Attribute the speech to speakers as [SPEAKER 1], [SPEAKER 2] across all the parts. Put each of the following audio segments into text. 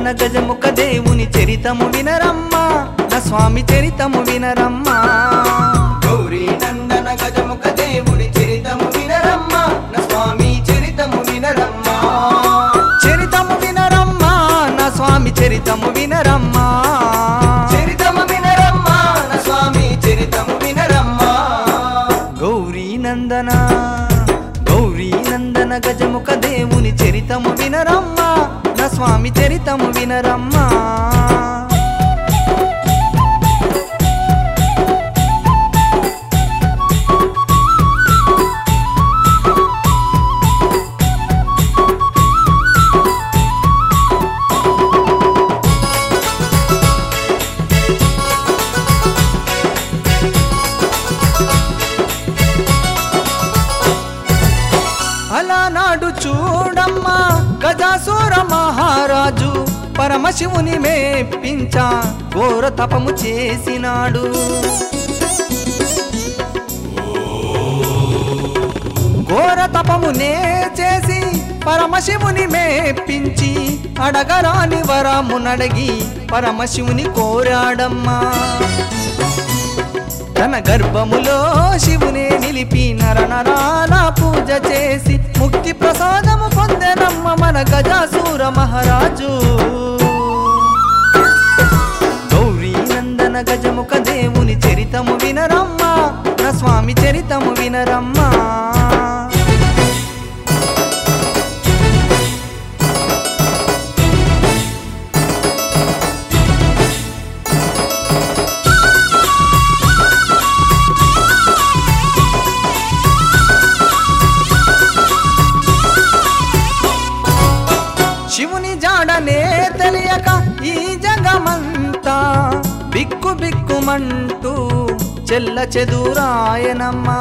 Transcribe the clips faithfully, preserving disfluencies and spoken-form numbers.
[SPEAKER 1] గజముఖ దేవుని చరితము వినరమ్మా నా స్వామి చరితము వినరమ్మా
[SPEAKER 2] గౌరీ నందన గజముఖ దేవుడి చరితము వినరమ్మా నా స్వామి చరితము వినరమ్మా
[SPEAKER 1] చరితము వినరమ్మా నా స్వామి చరితము వినరమ్మా
[SPEAKER 2] చరితము వినరమ్మా నా స్వామి చరితము వినరమ్మా
[SPEAKER 1] గౌరీ నందన గౌరీ నందన గజముఖ దేవుని చరితము వినరమ్మా నా స్వామి చరితము వినరమ్మా అలనాడు చూడమ్మా గజాసుర మహారాజు పరమశివుని మెప్పించ ఘోర తపము చేసినాడు ఘోర తపమునే చేసి పరమశివుని మెప్పించి అడగరాని వరమునడిగి పరమశివుని కోరాడమ్మా తన గర్భములో శివునే నిలిపి నరనరాల పూజ చేసి ముక్తి ప్రసాదము పొందెనమ్మ మన గజాసుర మహారాజు గౌరీ నందన గజముఖ దేవుని చరితము వినరమ్మా నా స్వామి చరితము వినరమ్మా శివుని జాడనే తెలియక ఈ జగమంతా బిక్కు బిక్కుమంటూ చెల్ల చెదురాయనమ్మా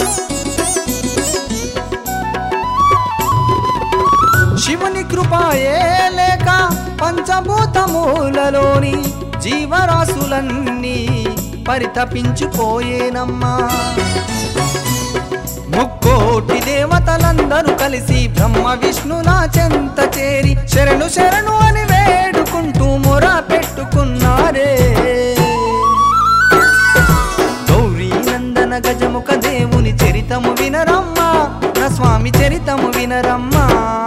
[SPEAKER 1] శివుని కృపాయే లేక పంచభూతమూలలోని జీవరాశులన్నీ పరితపించిపోయేనమ్మా ముక్కోటి దేవతలందరూ కలిసి బ్రహ్మ విష్ణుల చెంత చేరి శరణు శరణు అని వేడుకుంటూ మొర పెట్టుకున్నారే గౌరీ నందన గజముఖ దేవుని చరితము వినరమ్మా నా స్వామి చరితము వినరమ్మా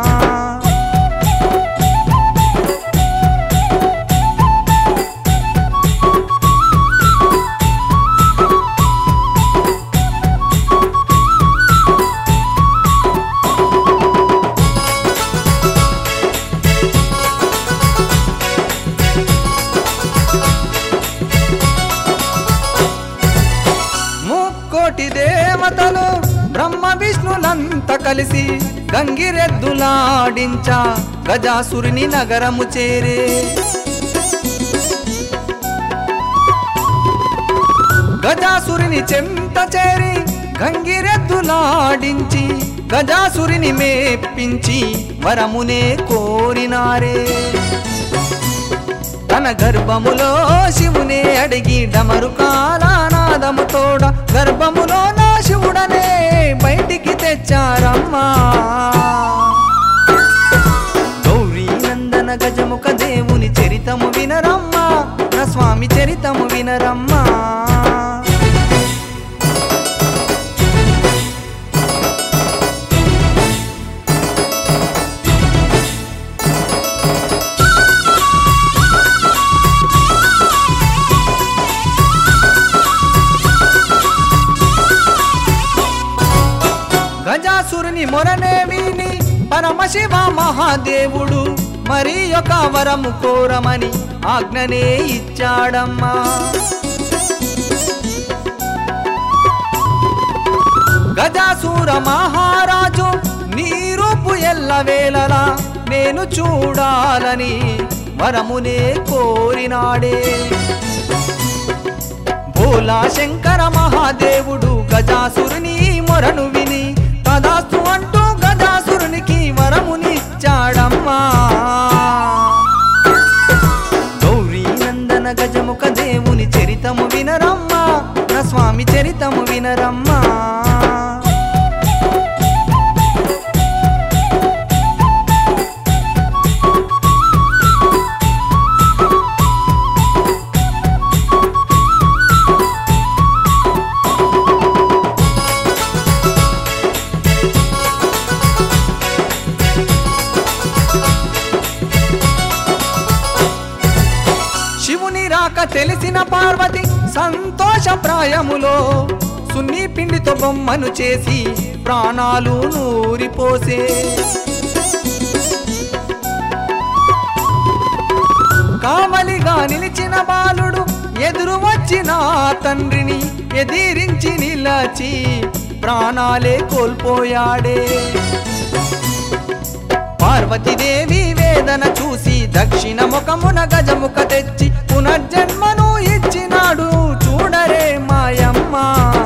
[SPEAKER 1] కోటి దేవతలు బ్రహ్మ విష్ణులంతా కలిసి గంగిరెద్దులాడించ గజాసురుని నగరము చేరే గజాసురుని చెంత చేరి గంగిరెద్దులాడించి గజాసురుని మేప్పించి వరమునే కోరినారే తన గర్భములో శివునే అడిగి డమరు కాలానాదము తోడ గర్భములో నా శివుడనే బయటికి తెచ్చారమ్మా గౌరీ నందన గజముఖ దేవుని చరితము వినరమ్మా నా స్వామి చరితము వినరమ్మా గజాసురుని మొరనే విని పరమశివ మహాదేవుడు మరి ఒక వరము కోరమని ఆజ్ఞనే ఇచ్చాడమ్మా గజాసుర మహారాజు నీ రూపు ఎల్లవేళలా నేను చూడాలని వరమునే కోరినాడే భోలా శంకర మహాదేవుడు గజాసురుని మొరను విని తదాస్తు అంటూ గజాసురునికి వరమునిచ్చాడమ్మా గౌరీ నందన గజముఖ దేవుని చరితము వినరమ్మా నా స్వామి చరితము వినరమ్మా పార్వతి సంతోష ప్రాయములో సున్ని పిండితో బొమ్మను చేసి ప్రాణాలు నూరిపోసే కావలిగా నిలిచిన బాలుడు ఎదురు వచ్చిన తండ్రిని ఎదిరించి నిలచి ప్రాణాలే కోల్పోయాడే పార్వతీదేవి వేదన చూసి దక్షిణ ముఖమున గజముఖ తెచ్చి పునర్జన్మను ఇచ్చినాడు చూడరే మాయమ్మ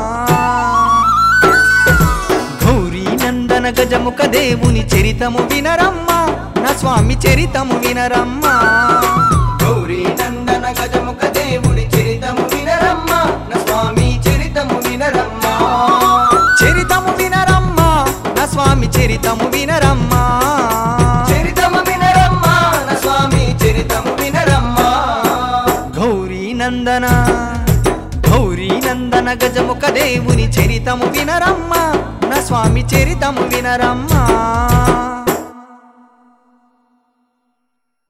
[SPEAKER 1] గౌరీ నందన గజముఖ దేవుని చరితము వినరమ్మ నా స్వామి చరితము వినరమ్మ
[SPEAKER 2] గౌరీ నందన గజముఖ దేవుడి చరితము వినరమ్మ నా స్వామి చరితము వినరమ్మ
[SPEAKER 1] చరితము వినరమ్మ నా స్వామి చరితము వినరమ్మ
[SPEAKER 2] చరితము వినరమ్మ నా స్వామి చరితము వినరమ్మ
[SPEAKER 1] గౌరీ నందన గౌరీ నందన గజముఖ దేవుని చరితము వినరమ్మ నా స్వామి చరితము వినరమ్మ